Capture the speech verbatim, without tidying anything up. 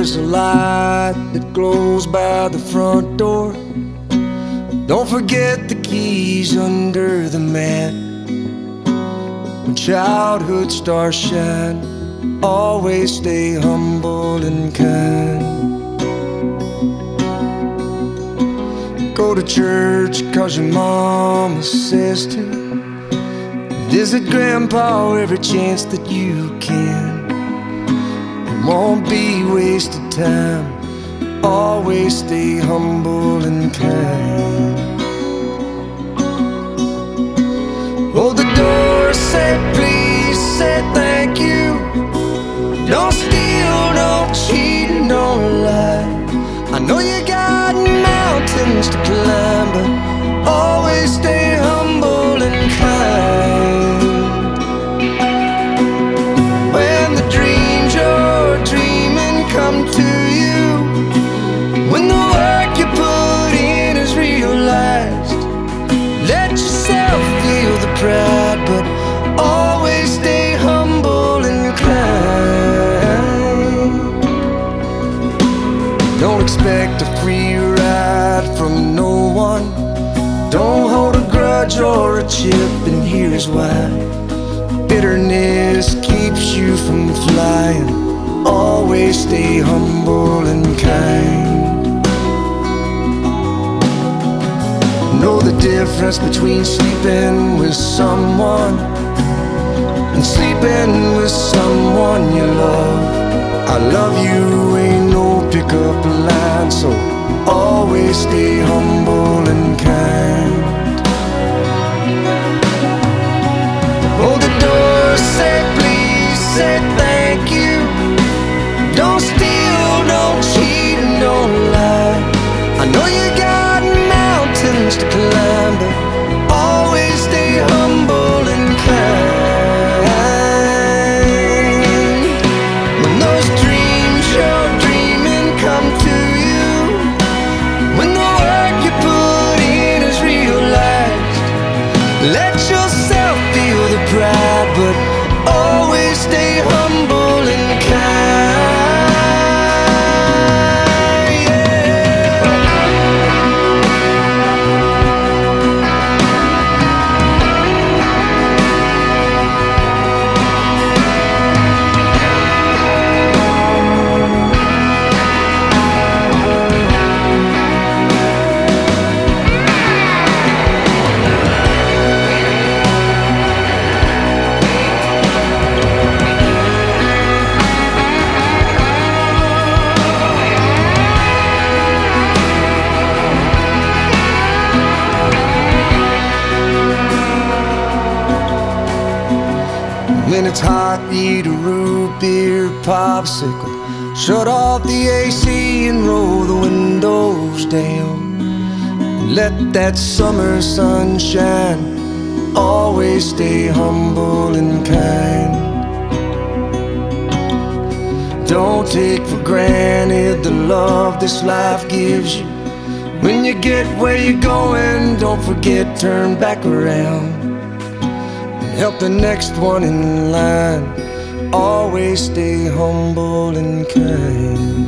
there's a light that glows by the front door. Don't forget the keys under the mat. When childhood stars shine, always stay humble and kind. Go to church cause your mama says to. Visit grandpa every chance that you can. It won't be wasted time. Always stay humble and kind. Hold the door, say please, say thank you. Don't steal, don't cheat, and don't lie. I know you got mountains to climb, but always stay humble and kind. When the dreams you're dreaming come to you, when the work you put in is realized, let yourself feel the pride, but always stay humble and kind. Don't expect a free ride from no one. Don't hold a grudge or a chip, and here's why. Bitterness keeps you from flying. Always stay humble and kind. Know the difference between sleeping with someone and sleeping with someone you love. I love you ain't no pickup line, so always stay humble and kind. Hold the door, say please, say thank you. Don't steal, don't cheat, and don't lie. I know you got mountains to climb, but always stay humble and kind. When those dreams you're dreaming come to you, when the work you put in is realized, let yourself feel the pride, but always stay humble and kind. When it's hot, eat a root beer popsicle. Shut off the A C and roll the windows down. Let that summer sun shine. Always stay humble and kind. Don't take for granted the love this life gives you. When you get where you're going, don't forget, turn back around. Help the next one in line. Always stay humble and kind.